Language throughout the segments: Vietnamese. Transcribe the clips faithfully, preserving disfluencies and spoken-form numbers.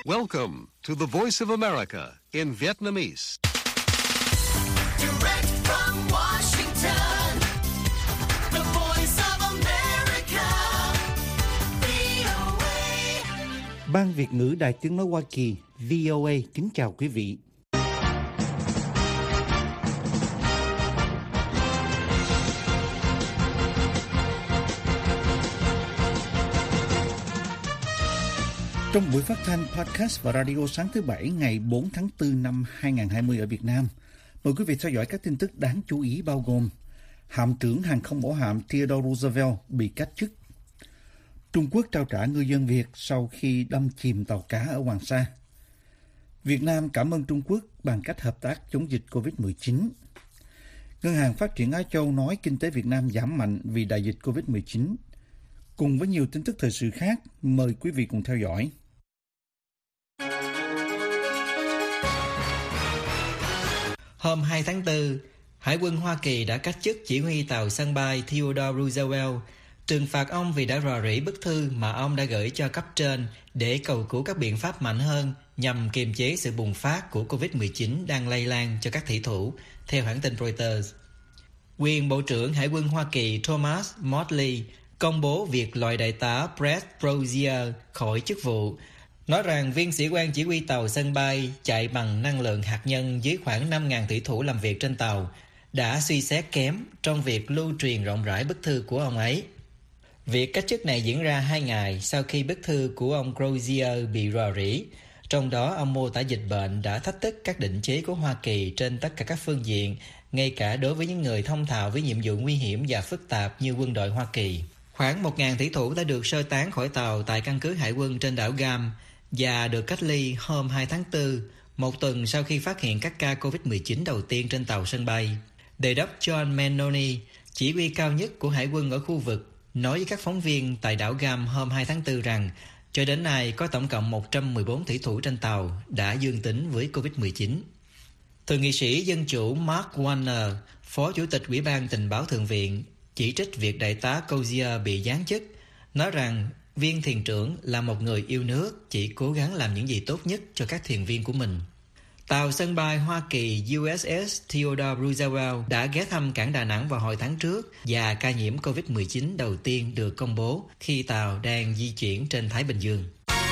Welcome to the Voice of America in Vietnamese. Direct from Washington, the Voice of America, vê o a. Ban Việt ngữ Đài Tiếng nói Hoa Kỳ vê o a kính chào quý vị. Trong buổi phát thanh podcast và radio sáng thứ Bảy ngày bốn tháng tư năm hai nghìn không trăm hai mươi ở Việt Nam, mời quý vị theo dõi các tin tức đáng chú ý bao gồm: Hạm trưởng hàng không mẫu hạm Theodore Roosevelt bị cách chức. Trung Quốc trao trả ngư dân Việt sau khi đâm chìm tàu cá ở Hoàng Sa. Việt Nam cảm ơn Trung Quốc bằng cách hợp tác chống dịch covid mười chín. Ngân hàng Phát triển Á Châu nói kinh tế Việt Nam giảm mạnh vì đại dịch covid mười chín. Cùng với nhiều tin tức thời sự khác, mời quý vị cùng theo dõi. Hôm hai tháng tư, Hải quân Hoa Kỳ đã cách chức chỉ huy tàu sân bay Theodore Roosevelt, trừng phạt ông vì đã rò rỉ bức thư mà ông đã gửi cho cấp trên để cầu cứu các biện pháp mạnh hơn nhằm kiềm chế sự bùng phát của covid mười chín đang lây lan cho các thủy thủ, theo hãng tin Reuters. Quyền Bộ trưởng Hải quân Hoa Kỳ Thomas Modly công bố việc loại đại tá Brett Brozier khỏi chức vụ, nói rằng viên sĩ quan chỉ huy tàu sân bay chạy bằng năng lượng hạt nhân dưới khoảng năm nghìn thủy thủ làm việc trên tàu đã suy xét kém trong việc lưu truyền rộng rãi bức thư của ông ấy. Việc cách chức này diễn ra hai ngày sau khi bức thư của ông Brozier bị rò rỉ, trong đó ông mô tả dịch bệnh đã thách thức các định chế của Hoa Kỳ trên tất cả các phương diện, ngay cả đối với những người thông thạo với nhiệm vụ nguy hiểm và phức tạp như quân đội Hoa Kỳ. Khoảng một nghìn thủy thủ đã được sơ tán khỏi tàu tại căn cứ hải quân trên đảo Guam và được cách ly hôm hai tháng tư, một tuần sau khi phát hiện các ca covid mười chín đầu tiên trên tàu sân bay. Đề đốc John Manoni, chỉ huy cao nhất của hải quân ở khu vực, nói với các phóng viên tại đảo Guam hôm hai tháng tư rằng cho đến nay có tổng cộng một trăm mười bốn thủy thủ trên tàu đã dương tính với covid mười chín. Thượng nghị sĩ Dân chủ Mark Warner, Phó Chủ tịch Ủy ban Tình báo Thượng viện, chỉ trích việc đại tá Brozier bị giáng chức, nói rằng viên thuyền trưởng là một người yêu nước, chỉ cố gắng làm những gì tốt nhất cho các thuyền viên của mình. Tàu sân bay Hoa Kỳ u ét ét Theodore Roosevelt đã ghé thăm cảng Đà Nẵng vào hồi tháng trước và ca nhiễm covid mười chín đầu tiên được công bố khi tàu đang di chuyển trên Thái Bình Dương.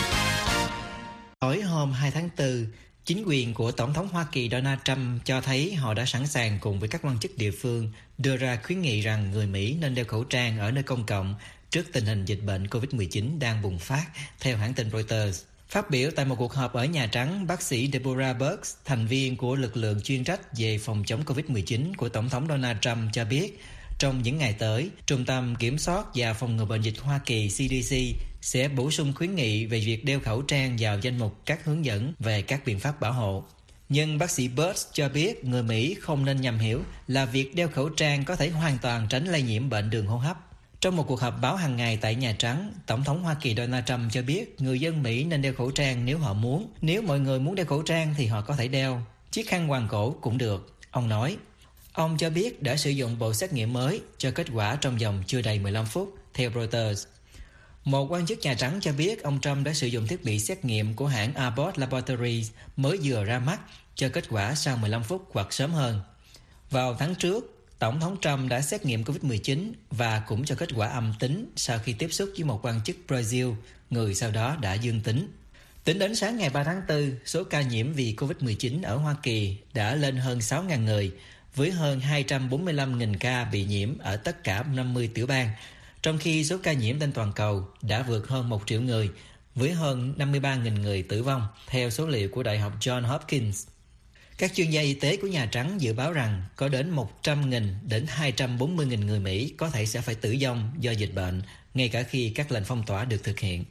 Tối hôm hai tháng tư, chính quyền của Tổng thống Hoa Kỳ Donald Trump cho thấy họ đã sẵn sàng cùng với các quan chức địa phương đưa ra khuyến nghị rằng người Mỹ nên đeo khẩu trang ở nơi công cộng trước tình hình dịch bệnh covid mười chín đang bùng phát, theo hãng tin Reuters. Phát biểu tại một cuộc họp ở Nhà Trắng, bác sĩ Deborah Birx, thành viên của lực lượng chuyên trách về phòng chống covid mười chín của Tổng thống Donald Trump cho biết, trong những ngày tới, Trung tâm Kiểm soát và Phòng ngừa Bệnh dịch Hoa Kỳ C D C sẽ bổ sung khuyến nghị về việc đeo khẩu trang vào danh mục các hướng dẫn về các biện pháp bảo hộ. Nhưng bác sĩ Birx cho biết người Mỹ không nên nhầm hiểu là việc đeo khẩu trang có thể hoàn toàn tránh lây nhiễm bệnh đường hô hấp. Trong một cuộc họp báo hàng ngày tại Nhà Trắng, Tổng thống Hoa Kỳ Donald Trump cho biết người dân Mỹ nên đeo khẩu trang nếu họ muốn. Nếu mọi người muốn đeo khẩu trang thì họ có thể đeo. Chiếc khăn quàng cổ cũng được, ông nói. Ông cho biết đã sử dụng bộ xét nghiệm mới cho kết quả trong vòng chưa đầy mười lăm phút, theo Reuters. Một quan chức Nhà Trắng cho biết ông Trump đã sử dụng thiết bị xét nghiệm của hãng Abbott Laboratories mới vừa ra mắt cho kết quả sau mười lăm phút hoặc sớm hơn. Vào tháng trước, Tổng thống Trump đã xét nghiệm covid mười chín và cũng cho kết quả âm tính sau khi tiếp xúc với một quan chức Brazil, người sau đó đã dương tính. Tính đến sáng ngày ba tháng tư, số ca nhiễm vì covid mười chín ở Hoa Kỳ đã lên hơn sáu nghìn người, với hơn hai trăm bốn mươi lăm nghìn ca bị nhiễm ở tất cả năm mươi tiểu bang, trong khi số ca nhiễm trên toàn cầu đã vượt hơn một triệu người, với hơn năm mươi ba nghìn người tử vong, theo số liệu của Đại học Johns Hopkins. Các chuyên gia y tế của Nhà Trắng dự báo rằng có đến một trăm nghìn đến hai trăm bốn mươi nghìn người Mỹ có thể sẽ phải tử vong do dịch bệnh, ngay cả khi các lệnh phong tỏa được thực hiện.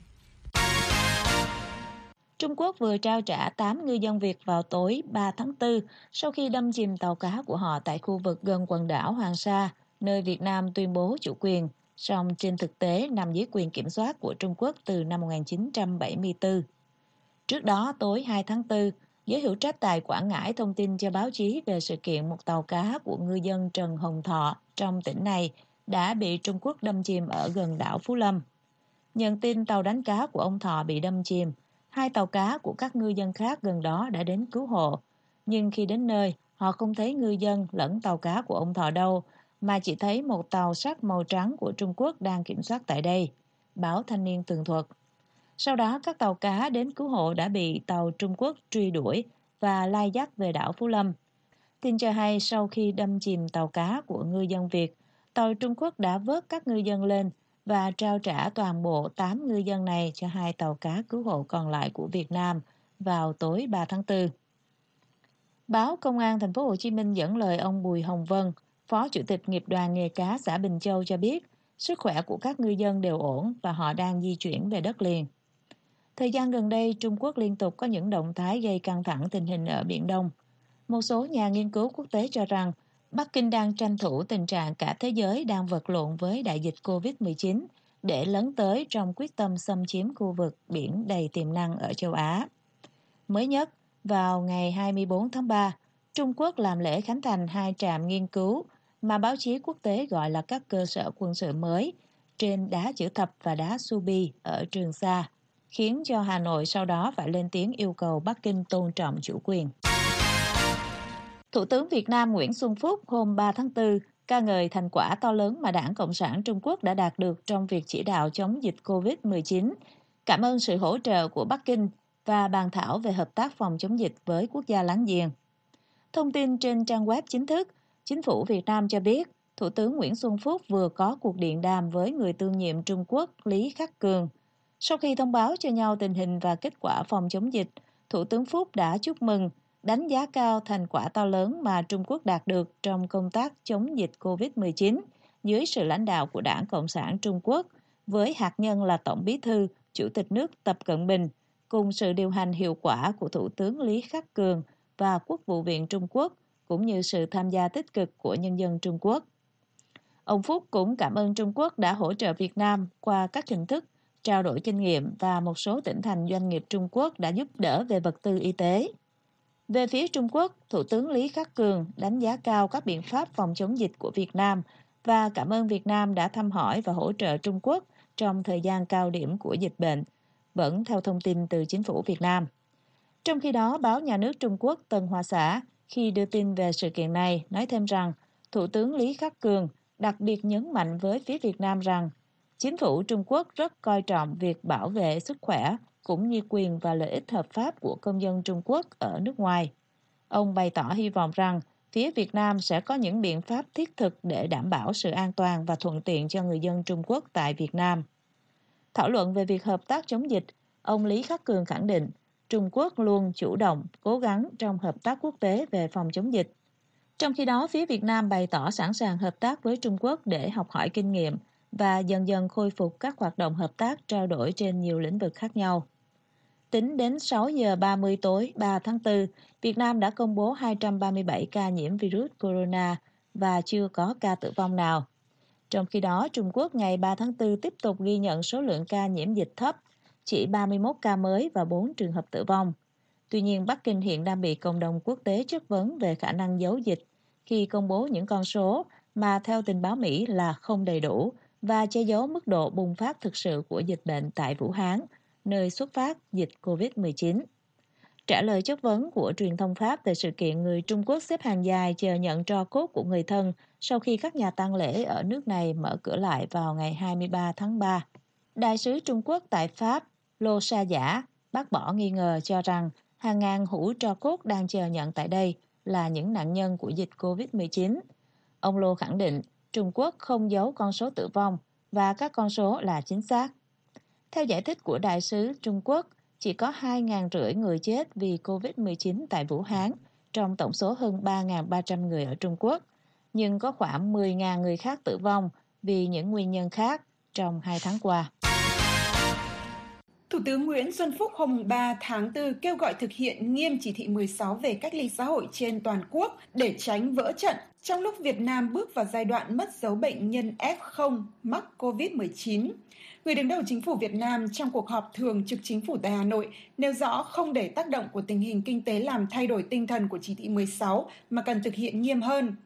Trung Quốc vừa trao trả tám ngư dân Việt vào tối ba tháng tư sau khi đâm chìm tàu cá của họ tại khu vực gần quần đảo Hoàng Sa, nơi Việt Nam tuyên bố chủ quyền, song trên thực tế nằm dưới quyền kiểm soát của Trung Quốc từ năm một nghìn chín trăm bảy mươi tư. Trước đó, tối hai tháng tư, giới hữu trách tại Quảng Ngãi thông tin cho báo chí về sự kiện một tàu cá của ngư dân Trần Hồng Thọ trong tỉnh này đã bị Trung Quốc đâm chìm ở gần đảo Phú Lâm. Nhận tin tàu đánh cá của ông Thọ bị đâm chìm, hai tàu cá của các ngư dân khác gần đó đã đến cứu hộ. Nhưng khi đến nơi, họ không thấy ngư dân lẫn tàu cá của ông Thọ đâu, mà chỉ thấy một tàu sắt màu trắng của Trung Quốc đang kiểm soát tại đây, báo Thanh niên tường thuật. Sau đó, các tàu cá đến cứu hộ đã bị tàu Trung Quốc truy đuổi và lai dắt về đảo Phú Lâm. Tin cho hay sau khi đâm chìm tàu cá của ngư dân Việt, tàu Trung Quốc đã vớt các ngư dân lên và trao trả toàn bộ tám ngư dân này cho hai tàu cá cứu hộ còn lại của Việt Nam vào tối ba tháng tư. Báo Công an Thành phố Hồ Chí Minh dẫn lời ông Bùi Hồng Vân, Phó Chủ tịch Nghiệp đoàn Nghề cá xã Bình Châu cho biết, sức khỏe của các ngư dân đều ổn và họ đang di chuyển về đất liền. Thời gian gần đây, Trung Quốc liên tục có những động thái gây căng thẳng tình hình ở Biển Đông. Một số nhà nghiên cứu quốc tế cho rằng Bắc Kinh đang tranh thủ tình trạng cả thế giới đang vật lộn với đại dịch covid mười chín để lấn tới trong quyết tâm xâm chiếm khu vực biển đầy tiềm năng ở châu Á. Mới nhất, vào ngày hai mươi tư tháng ba, Trung Quốc làm lễ khánh thành hai trạm nghiên cứu mà báo chí quốc tế gọi là các cơ sở quân sự mới trên đá chữ thập và đá Subi ở Trường Sa, khiến cho Hà Nội sau đó phải lên tiếng yêu cầu Bắc Kinh tôn trọng chủ quyền. Thủ tướng Việt Nam Nguyễn Xuân Phúc hôm ba tháng tư ca ngợi thành quả to lớn mà Đảng Cộng sản Trung Quốc đã đạt được trong việc chỉ đạo chống dịch covid mười chín, cảm ơn sự hỗ trợ của Bắc Kinh và bàn thảo về hợp tác phòng chống dịch với quốc gia láng giềng. Thông tin trên trang web chính thức, Chính phủ Việt Nam cho biết, Thủ tướng Nguyễn Xuân Phúc vừa có cuộc điện đàm với người tương nhiệm Trung Quốc Lý Khắc Cường. Sau khi thông báo cho nhau tình hình và kết quả phòng chống dịch, Thủ tướng Phúc đã chúc mừng, đánh giá cao thành quả to lớn mà Trung Quốc đạt được trong công tác chống dịch covid mười chín dưới sự lãnh đạo của Đảng Cộng sản Trung Quốc, với hạt nhân là Tổng Bí thư, Chủ tịch nước Tập Cận Bình, cùng sự điều hành hiệu quả của Thủ tướng Lý Khắc Cường và Quốc vụ viện Trung Quốc, cũng như sự tham gia tích cực của nhân dân Trung Quốc. Ông Phúc cũng cảm ơn Trung Quốc đã hỗ trợ Việt Nam qua các hình thức trao đổi kinh nghiệm và một số tỉnh thành doanh nghiệp Trung Quốc đã giúp đỡ về vật tư y tế. Về phía Trung Quốc, Thủ tướng Lý Khắc Cường đánh giá cao các biện pháp phòng chống dịch của Việt Nam và cảm ơn Việt Nam đã thăm hỏi và hỗ trợ Trung Quốc trong thời gian cao điểm của dịch bệnh, vẫn theo thông tin từ Chính phủ Việt Nam. Trong khi đó, báo nhà nước Trung Quốc Tân Hoa Xã khi đưa tin về sự kiện này nói thêm rằng Thủ tướng Lý Khắc Cường đặc biệt nhấn mạnh với phía Việt Nam rằng Chính phủ Trung Quốc rất coi trọng việc bảo vệ sức khỏe cũng như quyền và lợi ích hợp pháp của công dân Trung Quốc ở nước ngoài. Ông bày tỏ hy vọng rằng phía Việt Nam sẽ có những biện pháp thiết thực để đảm bảo sự an toàn và thuận tiện cho người dân Trung Quốc tại Việt Nam. Thảo luận về việc hợp tác chống dịch, ông Lý Khắc Cường khẳng định Trung Quốc luôn chủ động, cố gắng trong hợp tác quốc tế về phòng chống dịch. Trong khi đó, phía Việt Nam bày tỏ sẵn sàng hợp tác với Trung Quốc để học hỏi kinh nghiệm và dần dần khôi phục các hoạt động hợp tác trao đổi trên nhiều lĩnh vực khác nhau. Tính đến sáu giờ ba mươi tối ba tháng tư, Việt Nam đã công bố hai trăm ba mươi bảy ca nhiễm virus corona và chưa có ca tử vong nào. Trong khi đó, Trung Quốc ngày ba tháng tư tiếp tục ghi nhận số lượng ca nhiễm dịch thấp, chỉ ba mươi mốt ca mới và bốn trường hợp tử vong. Tuy nhiên, Bắc Kinh hiện đang bị cộng đồng quốc tế chất vấn về khả năng giấu dịch khi công bố những con số mà theo tình báo Mỹ là không đầy đủ và che giấu mức độ bùng phát thực sự của dịch bệnh tại Vũ Hán, nơi xuất phát dịch covid mười chín. Trả lời chất vấn của truyền thông Pháp về sự kiện người Trung Quốc xếp hàng dài chờ nhận tro cốt của người thân sau khi các nhà tang lễ ở nước này mở cửa lại vào ngày hai mươi ba tháng ba. Đại sứ Trung Quốc tại Pháp, Lô Sa Giả, bác bỏ nghi ngờ cho rằng hàng ngàn hũ tro cốt đang chờ nhận tại đây là những nạn nhân của dịch covid mười chín. Ông Lô khẳng định Trung Quốc không giấu con số tử vong và các con số là chính xác. Theo giải thích của đại sứ Trung Quốc, chỉ có hai nghìn năm trăm người chết vì covid mười chín tại Vũ Hán trong tổng số hơn ba nghìn ba trăm người ở Trung Quốc, nhưng có khoảng mười nghìn người khác tử vong vì những nguyên nhân khác trong hai tháng qua. Thủ tướng Nguyễn Xuân Phúc hôm ba tháng tư kêu gọi thực hiện nghiêm chỉ thị mười sáu về cách ly xã hội trên toàn quốc để tránh vỡ trận trong lúc Việt Nam bước vào giai đoạn mất dấu bệnh nhân ép không mắc covid mười chín. Người đứng đầu Chính phủ Việt Nam trong cuộc họp thường trực Chính phủ tại Hà Nội nêu rõ không để tác động của tình hình kinh tế làm thay đổi tinh thần của chỉ thị mười sáu mà cần thực hiện nghiêm hơn.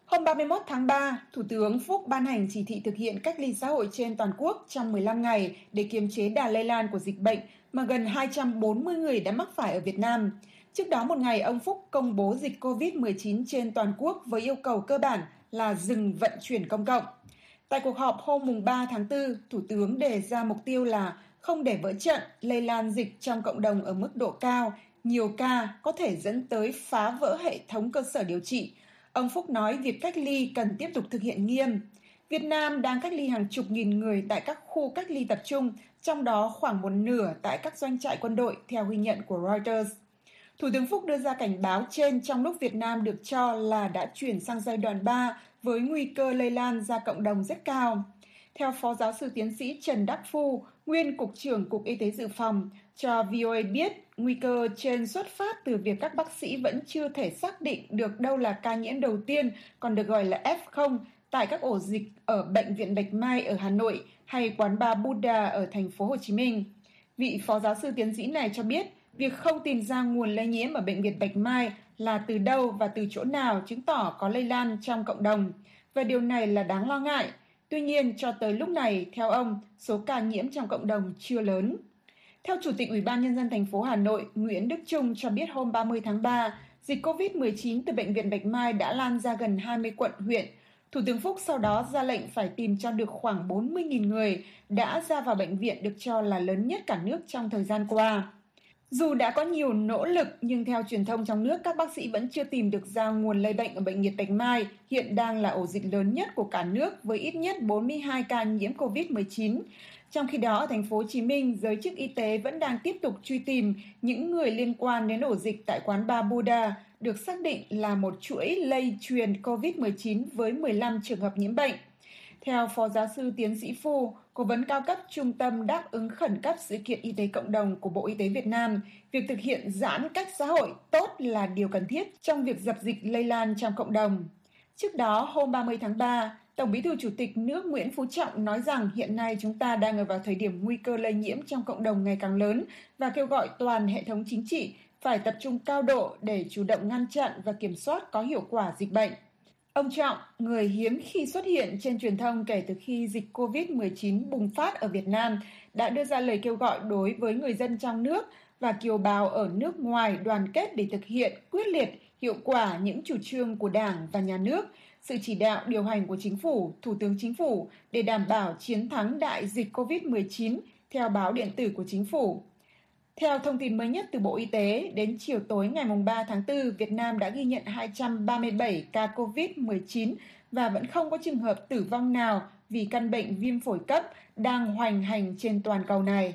Hôm ba mươi mốt tháng ba, Thủ tướng Phúc ban hành chỉ thị thực hiện cách ly xã hội trên toàn quốc trong mười lăm ngày để kiềm chế đà lây lan của dịch bệnh mà gần hai trăm bốn mươi người đã mắc phải ở Việt Nam. Trước đó một ngày, ông Phúc công bố dịch covid mười chín trên toàn quốc với yêu cầu cơ bản là dừng vận chuyển công cộng. Tại cuộc họp hôm ba tháng tư, Thủ tướng đề ra mục tiêu là không để vỡ trận lây lan dịch trong cộng đồng ở mức độ cao, nhiều ca có thể dẫn tới phá vỡ hệ thống cơ sở điều trị. Ông Phúc nói việc cách ly cần tiếp tục thực hiện nghiêm. Việt Nam đang cách ly hàng chục nghìn người tại các khu cách ly tập trung, trong đó khoảng một nửa tại các doanh trại quân đội, theo ghi nhận của Reuters. Thủ tướng Phúc đưa ra cảnh báo trên trong lúc Việt Nam được cho là đã chuyển sang giai đoạn ba với nguy cơ lây lan ra cộng đồng rất cao. Theo Phó Giáo sư Tiến sĩ Trần Đắc Phu, nguyên Cục trưởng Cục Y tế Dự phòng, cho vê o a biết nguy cơ trên xuất phát từ việc các bác sĩ vẫn chưa thể xác định được đâu là ca nhiễm đầu tiên, còn được gọi là ép không, tại các ổ dịch ở Bệnh viện Bạch Mai ở Hà Nội hay quán bar Buddha ở thành phố Hồ Chí Minh. Vị Phó Giáo sư Tiến sĩ này cho biết, việc không tìm ra nguồn lây nhiễm ở Bệnh viện Bạch Mai là từ đâu và từ chỗ nào chứng tỏ có lây lan trong cộng đồng, và điều này là đáng lo ngại. Tuy nhiên, cho tới lúc này, theo ông, số ca nhiễm trong cộng đồng chưa lớn. Theo Chủ tịch Ủy ban Nhân dân thành phố Hà Nội Nguyễn Đức Chung cho biết hôm ba mươi tháng ba, dịch covid mười chín từ Bệnh viện Bạch Mai đã lan ra gần hai mươi quận, huyện. Thủ tướng Phúc sau đó ra lệnh phải tìm cho được khoảng bốn mươi nghìn người đã ra vào bệnh viện được cho là lớn nhất cả nước trong thời gian qua. Dù đã có nhiều nỗ lực, nhưng theo truyền thông trong nước, các bác sĩ vẫn chưa tìm được ra nguồn lây bệnh ở Bệnh viện Bạch Mai, hiện đang là ổ dịch lớn nhất của cả nước với ít nhất bốn mươi hai ca nhiễm covid mười chín. Trong khi đó, ở thành phố Hồ Chí Minh, giới chức y tế vẫn đang tiếp tục truy tìm những người liên quan đến ổ dịch tại quán bar Buddha, được xác định là một chuỗi lây truyền covid mười chín với mười lăm trường hợp nhiễm bệnh. Theo Phó Giáo sư Tiến sĩ Phu, Cố vấn cao cấp Trung tâm Đáp ứng khẩn cấp sự kiện y tế cộng đồng của Bộ Y tế Việt Nam, việc thực hiện giãn cách xã hội tốt là điều cần thiết trong việc dập dịch lây lan trong cộng đồng. Trước đó, hôm ba mươi tháng ba, Tổng Bí thư Chủ tịch nước Nguyễn Phú Trọng nói rằng hiện nay chúng ta đang ở vào thời điểm nguy cơ lây nhiễm trong cộng đồng ngày càng lớn và kêu gọi toàn hệ thống chính trị phải tập trung cao độ để chủ động ngăn chặn và kiểm soát có hiệu quả dịch bệnh. Ông Trọng, người hiếm khi xuất hiện trên truyền thông kể từ khi dịch covid mười chín bùng phát ở Việt Nam, đã đưa ra lời kêu gọi đối với người dân trong nước và kiều bào ở nước ngoài đoàn kết để thực hiện quyết liệt, hiệu quả những chủ trương của Đảng và Nhà nước, sự chỉ đạo điều hành của Chính phủ, Thủ tướng Chính phủ để đảm bảo chiến thắng đại dịch covid mười chín, theo báo điện tử của Chính phủ. Theo thông tin mới nhất từ Bộ Y tế, đến chiều tối ngày ba tháng tư, Việt Nam đã ghi nhận hai trăm ba mươi bảy ca covid mười chín và vẫn không có trường hợp tử vong nào vì căn bệnh viêm phổi cấp đang hoành hành trên toàn cầu này.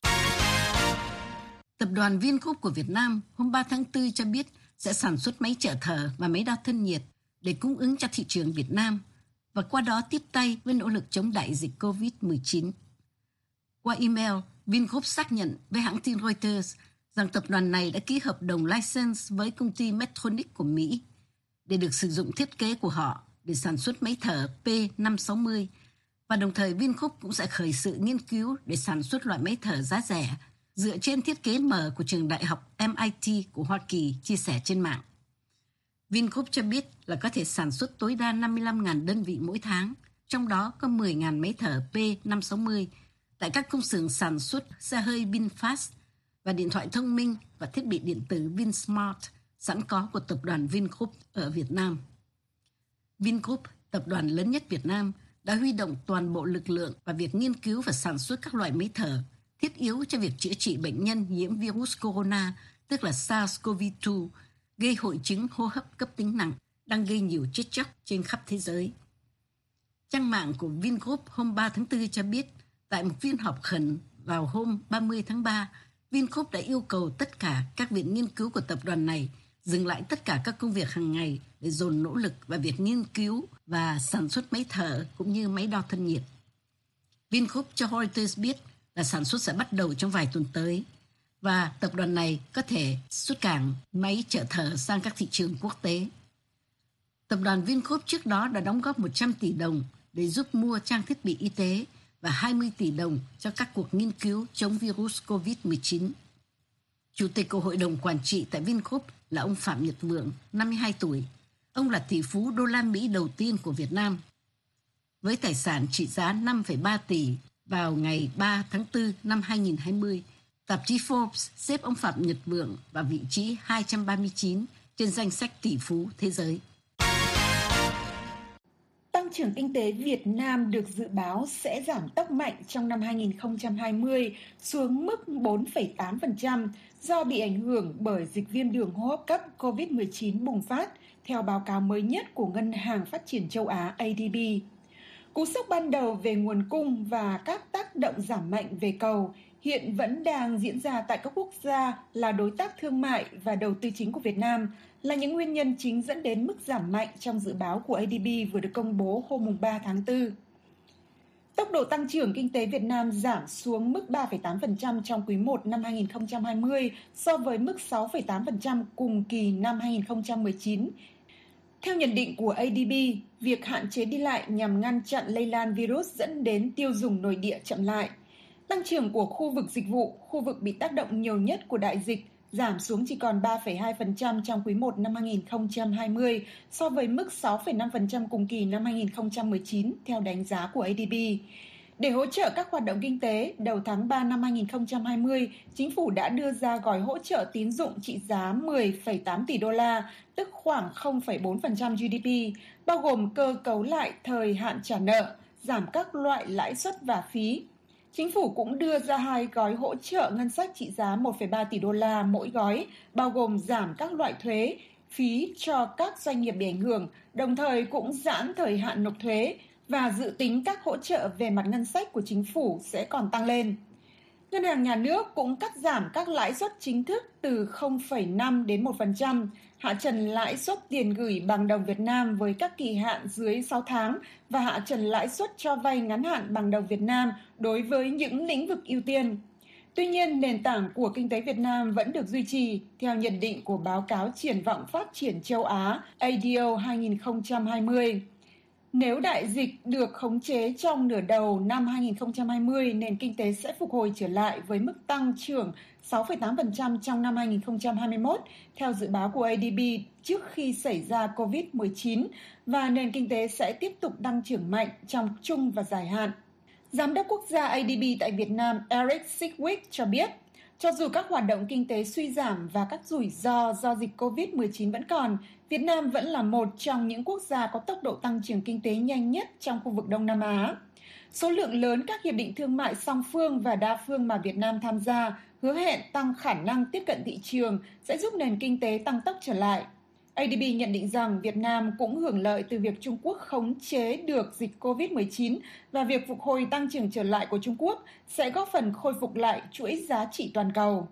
Tập đoàn Vingroup của Việt Nam hôm ba tháng tư cho biết sẽ sản xuất máy trợ thở và máy đo thân nhiệt để cung ứng cho thị trường Việt Nam và qua đó tiếp tay với nỗ lực chống đại dịch covid mười chín. Qua email, Vingroup xác nhận với hãng tin Reuters rằng tập đoàn này đã ký hợp đồng license với công ty Medtronic của Mỹ để được sử dụng thiết kế của họ để sản xuất máy thở P năm sáu mươi và đồng thời Vingroup cũng sẽ khởi sự nghiên cứu để sản xuất loại máy thở giá rẻ dựa trên thiết kế mở của trường đại học em i tê của Hoa Kỳ chia sẻ trên mạng. Vingroup cho biết là có thể sản xuất tối đa năm mươi lăm nghìn đơn vị mỗi tháng, trong đó có mười nghìn máy thở P năm sáu mươi tại các công xưởng sản xuất xe hơi VinFast và điện thoại thông minh và thiết bị điện tử VinSmart sẵn có của tập đoàn Vingroup ở Việt Nam. Vingroup, tập đoàn lớn nhất Việt Nam, đã huy động toàn bộ lực lượng vào việc nghiên cứu và sản xuất các loại máy thở thiết yếu cho việc chữa trị bệnh nhân nhiễm virus corona, tức là SARS-xê o vê hai, gây hội chứng hô hấp cấp tính nặng, đang gây nhiều chết chóc trên khắp thế giới. Trang mạng của Vingroup hôm ba tháng tư cho biết, tại một phiên họp khẩn vào hôm ba mươi tháng ba, Vingroup đã yêu cầu tất cả các viện nghiên cứu của tập đoàn này dừng lại tất cả các công việc hàng ngày để dồn nỗ lực vào việc nghiên cứu và sản xuất máy thở cũng như máy đo thân nhiệt. Vingroup cho Reuters biết là sản xuất sẽ bắt đầu trong vài tuần tới và tập đoàn này có thể xuất cảng máy trợ thở sang các thị trường quốc tế. Tập đoàn Vingroup trước đó đã đóng góp một trăm tỷ đồng để giúp mua trang thiết bị y tế và hai mươi tỷ đồng cho các cuộc nghiên cứu chống virus covid mười chín. Chủ tịch của Hội đồng Quản trị tại Vingroup là ông Phạm Nhật Vượng, năm mươi hai tuổi. Ông là tỷ phú đô la Mỹ đầu tiên của Việt Nam. Với tài sản trị giá năm phẩy ba tỷ vào ngày ba tháng tư năm hai nghìn không trăm hai mươi, tạp chí Forbes xếp ông Phạm Nhật Vượng vào vị trí hai trăm ba mươi chín trên danh sách tỷ phú thế giới. Tăng trưởng kinh tế Việt Nam được dự báo sẽ giảm tốc mạnh trong năm hai nghìn không trăm hai mươi xuống mức bốn phẩy tám phần trăm do bị ảnh hưởng bởi dịch viêm đường hô hấp cấp covid mười chín bùng phát, theo báo cáo mới nhất của Ngân hàng Phát triển Châu Á A D B. Cú sốc ban đầu về nguồn cung và các tác động giảm mạnh về cầu hiện vẫn đang diễn ra tại các quốc gia là đối tác thương mại và đầu tư chính của Việt Nam, là những nguyên nhân chính dẫn đến mức giảm mạnh trong dự báo của A D B vừa được công bố hôm ba tháng tư. Tốc độ tăng trưởng kinh tế Việt Nam giảm xuống mức ba phẩy tám phần trăm trong quý một năm hai nghìn không trăm hai mươi so với mức sáu phẩy tám phần trăm cùng kỳ năm hai nghìn không trăm mười chín. Theo nhận định của A D B, việc hạn chế đi lại nhằm ngăn chặn lây lan virus dẫn đến tiêu dùng nội địa chậm lại. Tăng trưởng của khu vực dịch vụ, khu vực bị tác động nhiều nhất của đại dịch, giảm xuống chỉ còn ba phẩy hai phần trăm trong quý một năm hai nghìn không trăm hai mươi so với mức sáu phẩy năm phần trăm cùng kỳ năm hai nghìn không trăm mười chín theo đánh giá của A D B. Để hỗ trợ các hoạt động kinh tế, đầu tháng ba năm hai nghìn không trăm hai mươi, Chính phủ đã đưa ra gói hỗ trợ tín dụng trị giá mười phẩy tám tỷ đô la, tức khoảng không phẩy bốn phần trăm G D P, bao gồm cơ cấu lại thời hạn trả nợ, giảm các loại lãi suất và phí. Chính phủ cũng đưa ra hai gói hỗ trợ ngân sách trị giá một phẩy ba tỷ đô la mỗi gói, bao gồm giảm các loại thuế, phí cho các doanh nghiệp bị ảnh hưởng, đồng thời cũng giãn thời hạn nộp thuế, và dự tính các hỗ trợ về mặt ngân sách của chính phủ sẽ còn tăng lên. Ngân hàng Nhà nước cũng cắt giảm các lãi suất chính thức từ không phẩy năm đến một phần trăm, hạ trần lãi suất tiền gửi bằng đồng Việt Nam với các kỳ hạn dưới sáu tháng và hạ trần lãi suất cho vay ngắn hạn bằng đồng Việt Nam đối với những lĩnh vực ưu tiên. Tuy nhiên, nền tảng của kinh tế Việt Nam vẫn được duy trì, theo nhận định của báo cáo Triển vọng Phát triển Châu Á A D O hai nghìn không trăm hai mươi. Nếu đại dịch được khống chế trong nửa đầu năm hai nghìn không trăm hai mươi, nền kinh tế sẽ phục hồi trở lại với mức tăng trưởng sáu phẩy tám phần trăm trong năm hai nghìn không trăm hai mươi mốt, theo dự báo của A D B trước khi xảy ra covid mười chín, và nền kinh tế sẽ tiếp tục tăng trưởng mạnh trong trung và dài hạn. Giám đốc quốc gia A D B tại Việt Nam Eric Sickwick cho biết, cho dù các hoạt động kinh tế suy giảm và các rủi ro do dịch covid mười chín vẫn còn, Việt Nam vẫn là một trong những quốc gia có tốc độ tăng trưởng kinh tế nhanh nhất trong khu vực Đông Nam Á. Số lượng lớn các hiệp định thương mại song phương và đa phương mà Việt Nam tham gia hứa hẹn tăng khả năng tiếp cận thị trường sẽ giúp nền kinh tế tăng tốc trở lại. A D B nhận định rằng Việt Nam cũng hưởng lợi từ việc Trung Quốc khống chế được dịch covid mười chín và việc phục hồi tăng trưởng trở lại của Trung Quốc sẽ góp phần khôi phục lại chuỗi giá trị toàn cầu.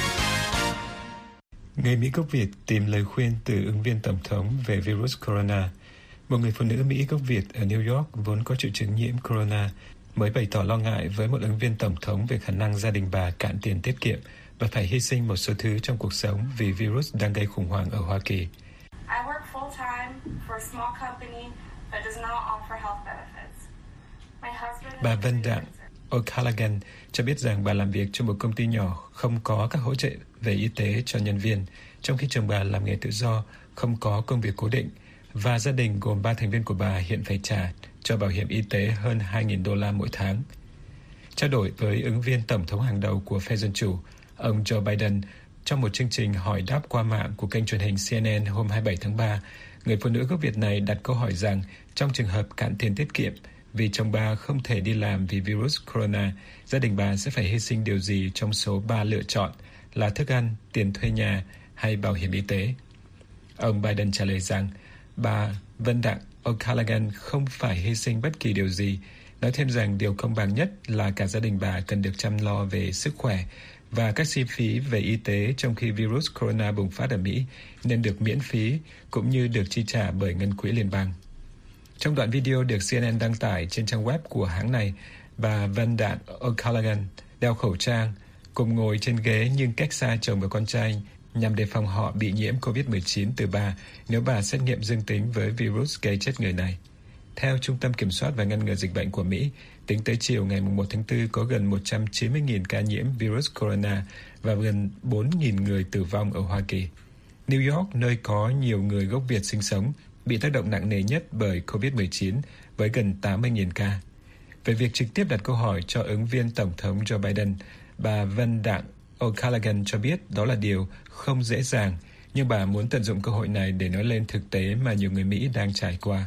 Người Mỹ gốc Việt tìm lời khuyên từ ứng viên tổng thống về virus corona. Một người phụ nữ Mỹ gốc Việt ở New York vốn có triệu chứng nhiễm corona mới bày tỏ lo ngại với một ứng viên tổng thống về khả năng gia đình bà cạn tiền tiết kiệm và phải hy sinh một số thứ trong cuộc sống vì virus đang gây khủng hoảng ở Hoa Kỳ. I work full-time for a small company that does not offer health benefits. My husband Bà Vân Đặng O'Callaghan cho biết rằng bà làm việc cho một công ty nhỏ không có các hỗ trợ về y tế cho nhân viên, trong khi chồng bà làm nghề tự do, không có công việc cố định, và gia đình gồm ba thành viên của bà hiện phải trả cho bảo hiểm y tế hơn hai nghìn đô la mỗi tháng. Trao đổi với ứng viên tổng thống hàng đầu của phe Dân Chủ, ông Joe Biden, trong một chương trình hỏi đáp qua mạng của kênh truyền hình C N N hôm hai mươi bảy tháng ba, người phụ nữ gốc Việt này đặt câu hỏi rằng trong trường hợp cạn tiền tiết kiệm vì chồng bà không thể đi làm vì virus corona, gia đình bà sẽ phải hy sinh điều gì trong số ba lựa chọn là thức ăn, tiền thuê nhà hay bảo hiểm y tế. Ông Biden trả lời rằng bà Vân Đặng O'Callaghan không phải hy sinh bất kỳ điều gì, nói thêm rằng điều công bằng nhất là cả gia đình bà cần được chăm lo về sức khỏe và các chi phí về y tế trong khi virus corona bùng phát ở Mỹ nên được miễn phí cũng như được chi trả bởi ngân quỹ liên bang. Trong đoạn video được C N N đăng tải trên trang web của hãng này, bà Vân Đặng O'Callaghan đeo khẩu trang, cùng ngồi trên ghế nhưng cách xa chồng và con trai nhằm đề phòng họ bị nhiễm covid mười chín từ bà nếu bà xét nghiệm dương tính với virus gây chết người này. Theo Trung tâm Kiểm soát và Ngăn ngừa Dịch bệnh của Mỹ, tính tới chiều ngày mùng một tháng tư có gần một trăm chín mươi nghìn ca nhiễm virus corona và gần bốn nghìn người tử vong ở Hoa Kỳ. New York, nơi có nhiều người gốc Việt sinh sống, bị tác động nặng nề nhất bởi covid mười chín với gần tám mươi nghìn ca. Về việc trực tiếp đặt câu hỏi cho ứng viên Tổng thống Joe Biden, bà Van Đặng O'Callaghan cho biết đó là điều không dễ dàng, nhưng bà muốn tận dụng cơ hội này để nói lên thực tế mà nhiều người Mỹ đang trải qua.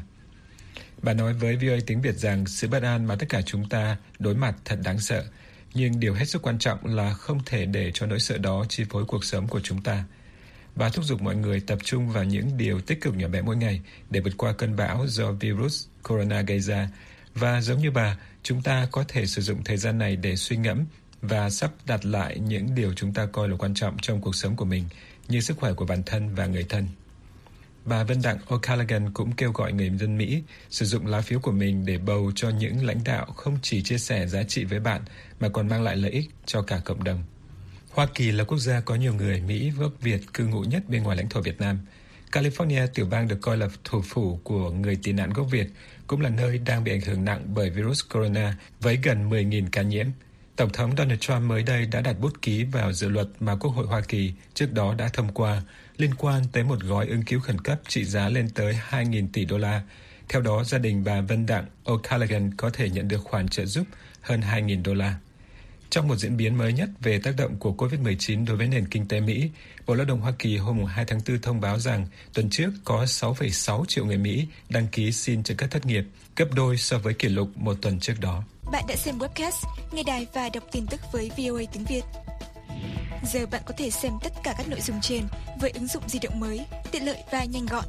Bà nói với vê o a tiếng Việt rằng sự bất an mà tất cả chúng ta đối mặt thật đáng sợ, nhưng điều hết sức quan trọng là không thể để cho nỗi sợ đó chi phối cuộc sống của chúng ta. Bà thúc giục mọi người tập trung vào những điều tích cực nhỏ bé mỗi ngày để vượt qua cơn bão do virus corona gây ra. Và giống như bà, chúng ta có thể sử dụng thời gian này để suy ngẫm và sắp đặt lại những điều chúng ta coi là quan trọng trong cuộc sống của mình, như sức khỏe của bản thân và người thân. Bà Van Đặng O'Callaghan cũng kêu gọi người dân Mỹ sử dụng lá phiếu của mình để bầu cho những lãnh đạo không chỉ chia sẻ giá trị với bạn mà còn mang lại lợi ích cho cả cộng đồng. Hoa Kỳ là quốc gia có nhiều người Mỹ gốc Việt cư ngụ nhất bên ngoài lãnh thổ Việt Nam. California, tiểu bang được coi là thủ phủ của người tị nạn gốc Việt, cũng là nơi đang bị ảnh hưởng nặng bởi virus corona với gần mười nghìn ca nhiễm. Tổng thống Donald Trump mới đây đã đặt bút ký vào dự luật mà Quốc hội Hoa Kỳ trước đó đã thông qua liên quan tới một gói ứng cứu khẩn cấp trị giá lên tới hai nghìn tỷ đô la. Theo đó, gia đình bà Van Đặng O'Callaghan có thể nhận được khoản trợ giúp hơn hai nghìn đô la. Trong một diễn biến mới nhất về tác động của covid mười chín đối với nền kinh tế Mỹ, Bộ Lao động Hoa Kỳ hôm hai tháng tư thông báo rằng tuần trước có sáu phẩy sáu triệu người Mỹ đăng ký xin trợ cấp thất nghiệp, gấp đôi so với kỷ lục một tuần trước đó. Bạn đã xem webcast, nghe đài và đọc tin tức với vê o a tiếng Việt. Giờ bạn có thể xem tất cả các nội dung trên với ứng dụng di động mới, tiện lợi và nhanh gọn.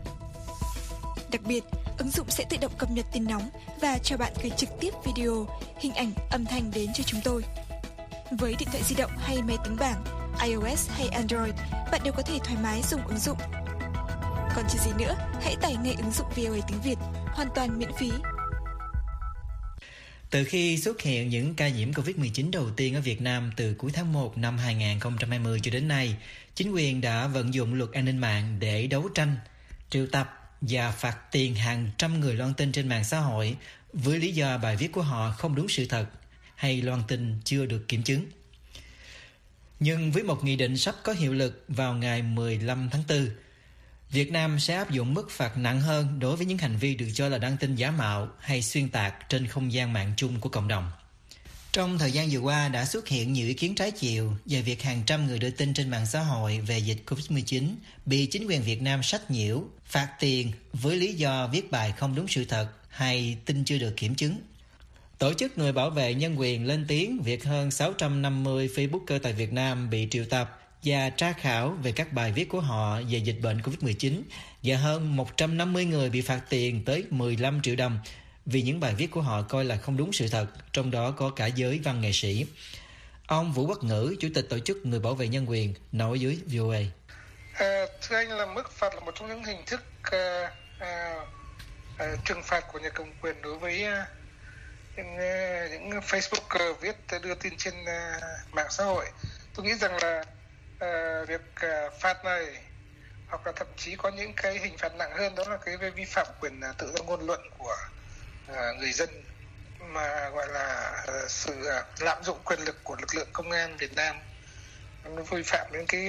Đặc biệt, ứng dụng sẽ tự động cập nhật tin nóng và cho bạn gửi trực tiếp video, hình ảnh, âm thanh đến cho chúng tôi. Với điện thoại di động hay máy tính bảng, iOS hay Android, bạn đều có thể thoải mái dùng ứng dụng. Còn chờ gì nữa, hãy tải ngay ứng dụng vê o a tiếng Việt, hoàn toàn miễn phí. Từ khi xuất hiện những ca nhiễm covid mười chín đầu tiên ở Việt Nam từ cuối tháng một năm hai không hai không cho đến nay, chính quyền đã vận dụng luật an ninh mạng để đấu tranh, triệu tập và phạt tiền hàng trăm người loan tin trên mạng xã hội với lý do bài viết của họ không đúng sự thật hay loan tin chưa được kiểm chứng. Nhưng với một nghị định sắp có hiệu lực vào ngày mười lăm tháng tư, Việt Nam sẽ áp dụng mức phạt nặng hơn đối với những hành vi được cho là đăng tin giả mạo hay xuyên tạc trên không gian mạng chung của cộng đồng. Trong thời gian vừa qua đã xuất hiện nhiều ý kiến trái chiều về việc hàng trăm người đưa tin trên mạng xã hội về dịch covid mười chín bị chính quyền Việt Nam sách nhiễu, phạt tiền với lý do viết bài không đúng sự thật hay tin chưa được kiểm chứng. Tổ chức người bảo vệ nhân quyền lên tiếng việc hơn sáu trăm năm mươi Facebooker tại Việt Nam bị triệu tập và tra khảo về các bài viết của họ về dịch bệnh covid mười chín và hơn một trăm năm mươi người bị phạt tiền tới mười lăm triệu đồng vì những bài viết của họ coi là không đúng sự thật, trong đó có cả giới văn nghệ sĩ. Ông Vũ Quốc Ngữ, Chủ tịch Tổ chức Người bảo vệ nhân quyền, nói với vê o a. À, thưa anh, là mức phạt là một trong những hình thức à, à, à, trừng phạt của nhà cầm quyền đối với à, những, những Facebooker viết đưa tin trên à, mạng xã hội. Tôi nghĩ rằng là à, việc à, phạt này hoặc là thậm chí có những cái hình phạt nặng hơn, đó là cái vi phạm quyền à, tự do ngôn luận của à, người dân, mà gọi là à, sự à, lạm dụng quyền lực của lực lượng công an Việt Nam, nó vi phạm đến cái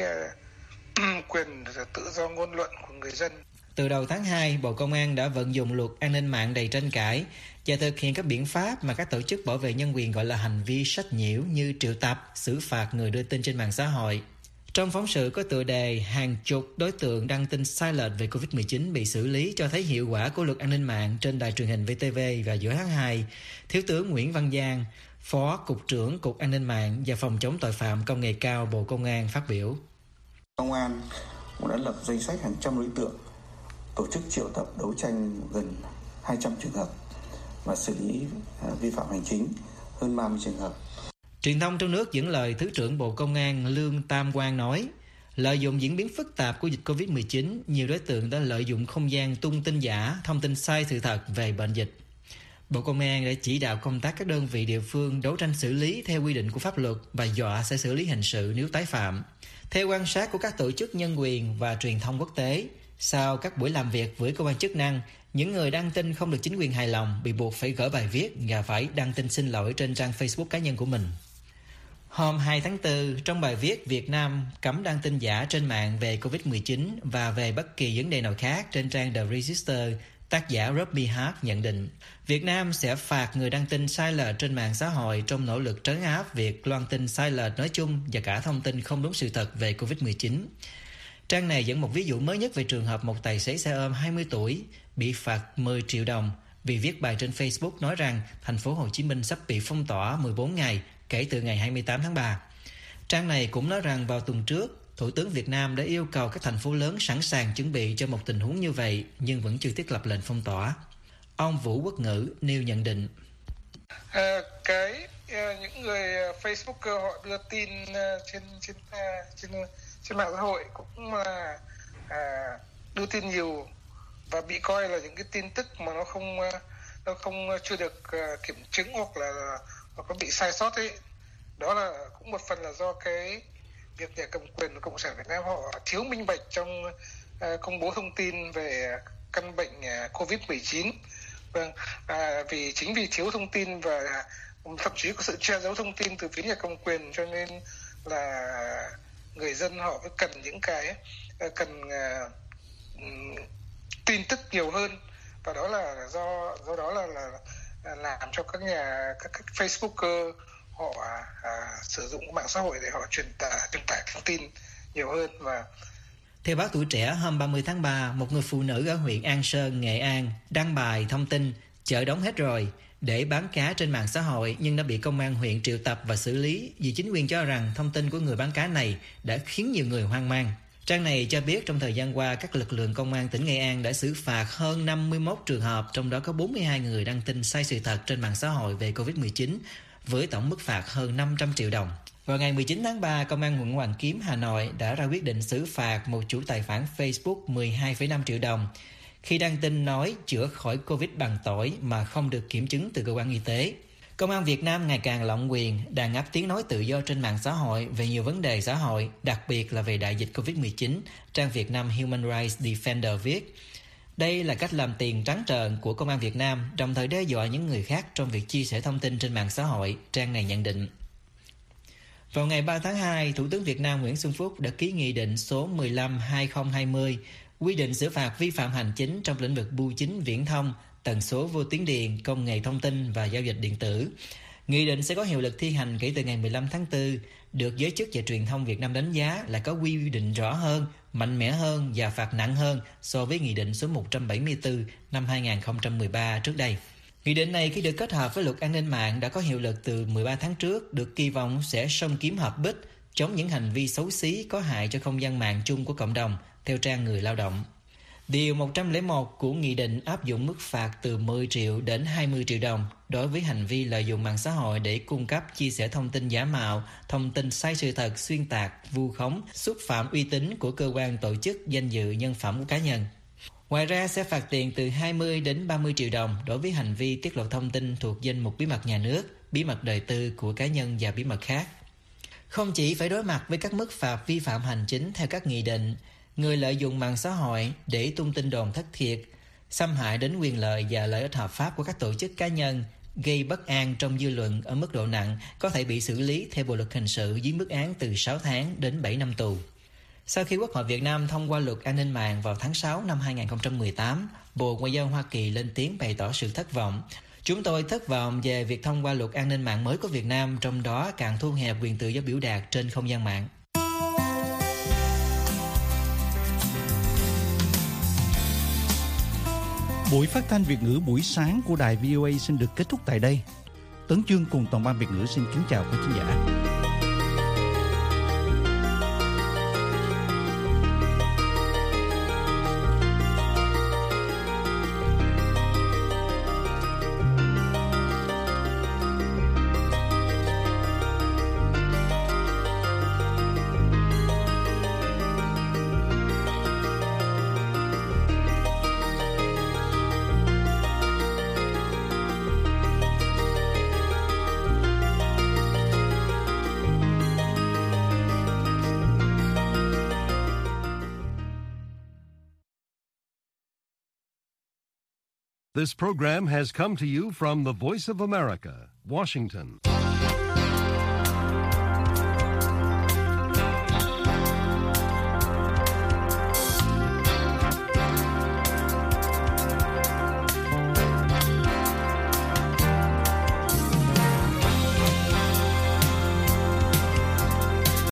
à, quyền tự do ngôn luận của người dân. Từ đầu tháng hai, Bộ Công an đã vận dụng luật an ninh mạng đầy tranh cãi và thực hiện các biện pháp mà các tổ chức bảo vệ nhân quyền gọi là hành vi sách nhiễu, như triệu tập, xử phạt người đưa tin trên mạng xã hội. Trong phóng sự có tựa đề hàng chục đối tượng đăng tin sai lệch về covid mười chín bị xử lý cho thấy hiệu quả của luật an ninh mạng trên đài truyền hình vê tê vê và giữa tháng hai, Thiếu tướng Nguyễn Văn Giang, Phó Cục trưởng Cục An ninh mạng và Phòng chống tội phạm công nghệ cao Bộ Công an phát biểu. Công an cũng đã lập danh sách hàng trăm đối tượng, tổ chức triệu tập đấu tranh gần hai trăm trường hợp và xử lý vi phạm hành chính hơn ba mươi trường hợp. Truyền thông trong nước dẫn lời Thứ trưởng Bộ Công an Lương Tam Quang nói, lợi dụng diễn biến phức tạp của dịch covid mười chín, nhiều đối tượng đã lợi dụng không gian tung tin giả, thông tin sai sự thật về bệnh dịch. Bộ Công an đã chỉ đạo công tác các đơn vị địa phương đấu tranh xử lý theo quy định của pháp luật và dọa sẽ xử lý hình sự nếu tái phạm. Theo quan sát của các tổ chức nhân quyền và truyền thông quốc tế, sau các buổi làm việc với cơ quan chức năng, những người đăng tin không được chính quyền hài lòng bị buộc phải gỡ bài viết và phải đăng tin xin lỗi trên trang Facebook cá nhân của mình. Hôm hai tháng tư, trong bài viết Việt Nam cấm đăng tin giả trên mạng về covid mười chín và về bất kỳ vấn đề nào khác trên trang The Register, tác giả Robbie Hart nhận định Việt Nam sẽ phạt người đăng tin sai lệch trên mạng xã hội trong nỗ lực trấn áp việc loan tin sai lệch nói chung và cả thông tin không đúng sự thật về covid mười chín. Trang này dẫn một ví dụ mới nhất về trường hợp một tài xế xe ôm hai mươi tuổi bị phạt mười triệu đồng vì viết bài trên Facebook nói rằng thành phố Hồ Chí Minh sắp bị phong tỏa mười bốn ngày kể từ ngày hai mươi tám tháng ba. Trang này cũng nói rằng vào tuần trước, Thủ tướng Việt Nam đã yêu cầu các thành phố lớn sẵn sàng chuẩn bị cho một tình huống như vậy nhưng vẫn chưa thiết lập lệnh phong tỏa. Ông Vũ Quốc Ngữ nêu nhận định. À, cái à, những người Facebooker họ đưa tin à, trên trên à, trên trên mạng xã hội cũng là à, đưa tin nhiều và bị coi là những cái tin tức mà nó không nó không chưa được uh, kiểm chứng hoặc là nó có bị sai sót ấy. Đó là cũng một phần là do cái việc nhà cầm quyền của Cộng sản Việt Nam họ thiếu minh bạch trong uh, công bố thông tin về căn bệnh uh, covid mười chín. Vâng, à, vì chính vì thiếu thông tin và thậm chí có sự che giấu thông tin từ phía nhà cầm quyền cho nên là người dân họ mới cần những cái uh, cần uh, tin tức nhiều hơn, và đó là do do đó là, là, là làm cho các nhà các, các Facebooker họ à, sử dụng mạng xã hội để họ truyền tải truyền tải thông tin nhiều hơn. Và theo báo Tuổi Trẻ hôm ba mươi tháng ba, một người phụ nữ ở huyện An Sơn, Nghệ An đăng bài thông tin chợ đóng hết rồi để bán cá trên mạng xã hội nhưng đã bị công an huyện triệu tập và xử lý vì chính quyền cho rằng thông tin của người bán cá này đã khiến nhiều người hoang mang. Trang này cho biết trong thời gian qua, các lực lượng công an tỉnh Nghệ An đã xử phạt hơn năm mươi mốt trường hợp, trong đó có bốn mươi hai người đăng tin sai sự thật trên mạng xã hội về covid mười chín, với tổng mức phạt hơn năm trăm triệu đồng. Vào ngày mười chín tháng ba, Công an quận Hoàn Kiếm, Hà Nội đã ra quyết định xử phạt một chủ tài khoản Facebook mười hai phẩy năm triệu đồng khi đăng tin nói chữa khỏi Covid bằng tỏi mà không được kiểm chứng từ cơ quan y tế. Công an Việt Nam ngày càng lộng quyền, đàn áp tiếng nói tự do trên mạng xã hội về nhiều vấn đề xã hội, đặc biệt là về đại dịch covid mười chín, trang Việt Nam Human Rights Defender viết. Đây là cách làm tiền trắng trợn của Công an Việt Nam, đồng thời đe dọa những người khác trong việc chia sẻ thông tin trên mạng xã hội, trang này nhận định. Vào ngày ba tháng hai, Thủ tướng Việt Nam Nguyễn Xuân Phúc đã ký nghị định số mười lăm trên hai không hai không, quy định xử phạt vi phạm hành chính trong lĩnh vực bưu chính viễn thông, tần số vô tuyến điện, công nghệ thông tin và giao dịch điện tử. Nghị định sẽ có hiệu lực thi hành kể từ ngày mười lăm tháng tư, được giới chức và truyền thông Việt Nam đánh giá là có quy định rõ hơn, mạnh mẽ hơn và phạt nặng hơn so với Nghị định số một trăm bảy mươi tư năm hai không một ba trước đây. Nghị định này khi được kết hợp với luật an ninh mạng đã có hiệu lực từ mười ba tháng trước, được kỳ vọng sẽ song kiếm hợp bích, chống những hành vi xấu xí có hại cho không gian mạng chung của cộng đồng, theo trang Người Lao động. Điều một trăm lẻ một của Nghị định áp dụng mức phạt từ mười triệu đến hai mươi triệu đồng đối với hành vi lợi dụng mạng xã hội để cung cấp, chia sẻ thông tin giả mạo, thông tin sai sự thật, xuyên tạc, vu khống, xúc phạm uy tín của cơ quan, tổ chức, danh dự, nhân phẩm của cá nhân. Ngoài ra sẽ phạt tiền từ hai mươi đến ba mươi triệu đồng đối với hành vi tiết lộ thông tin thuộc danh mục bí mật nhà nước, bí mật đời tư của cá nhân và bí mật khác. Không chỉ phải đối mặt với các mức phạt vi phạm hành chính theo các nghị định, người lợi dụng mạng xã hội để tung tin đồn thất thiệt, xâm hại đến quyền lợi và lợi ích hợp pháp của các tổ chức cá nhân, gây bất an trong dư luận ở mức độ nặng có thể bị xử lý theo Bộ luật hình sự với mức án từ sáu tháng đến bảy năm tù. Sau khi Quốc hội Việt Nam thông qua luật an ninh mạng vào tháng sáu năm hai không một tám, Bộ Ngoại giao Hoa Kỳ lên tiếng bày tỏ sự thất vọng. Chúng tôi thất vọng về việc thông qua luật an ninh mạng mới của Việt Nam, trong đó càng thu hẹp quyền tự do biểu đạt trên không gian mạng. Buổi phát thanh Việt ngữ buổi sáng của đài vê o a xin được kết thúc tại đây. Tấn Chương cùng toàn ban Việt ngữ xin kính chào quý khán giả. This program has come to you from the Voice of America, Washington.